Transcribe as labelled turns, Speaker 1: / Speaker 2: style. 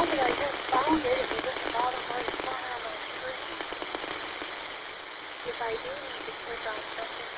Speaker 1: told me I just found it. It was at the bottom right corner of my screen. If I do need to click on something